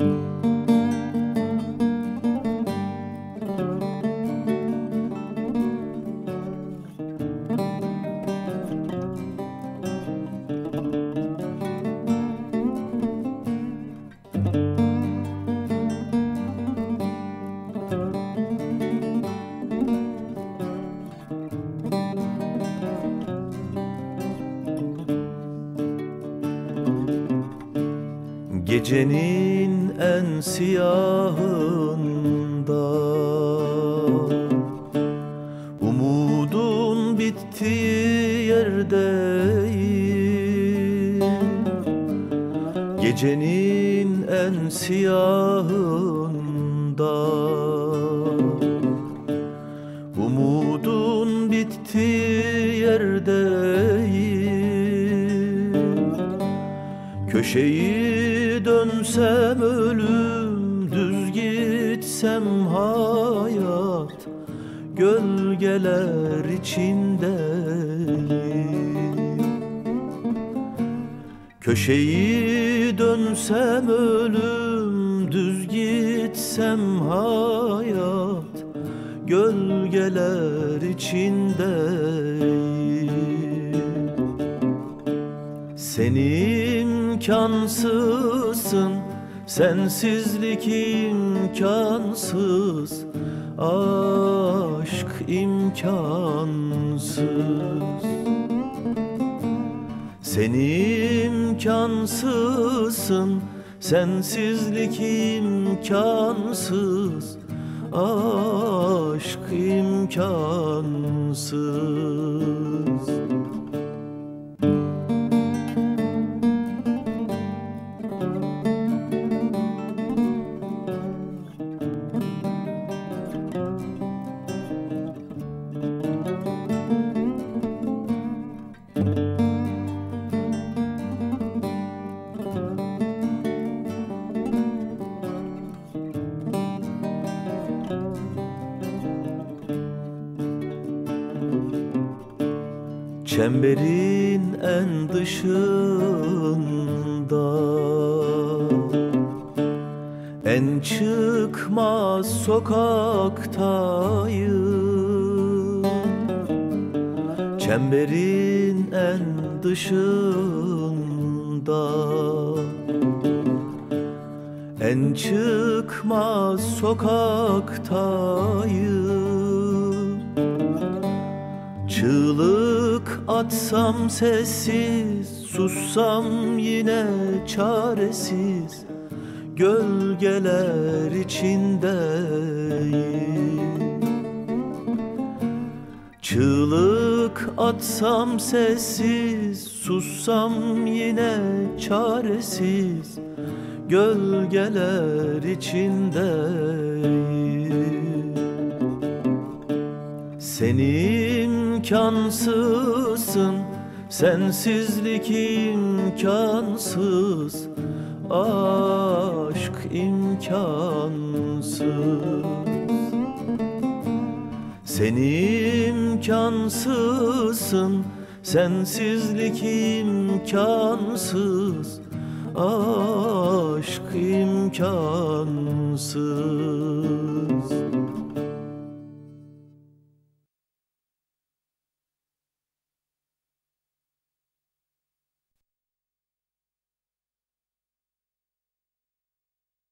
Gecenin en siyahında umudun bittiği yerdeyim. Gecenin en siyahında umudun bittiği yerdeyim. Köşeyi dönsem ölüm, düz gitsem hayat, gölgeler içindeyim. Köşeyi dönsem ölüm, düz gitsem hayat, gölgeler içindeyim. Sen imkansızsın, sensizlik imkansız, aşk imkansız. Sen imkansızsın, sensizlik imkansız, aşk imkansız. Çemberin en dışında, en çıkmaz sokaktayım. Çemberin en dışında, en çıkmaz sokaktayım. Çığlık atsam sessiz, sussam yine çaresiz, gölgeler içindeyim. Çığlık atsam sessiz, sussam yine çaresiz, gölgeler içindeyim. Sen imkansızsın, sensizlik imkansız, aşk imkansız. Sen imkansızsın, sensizlik imkansız, aşk imkansız.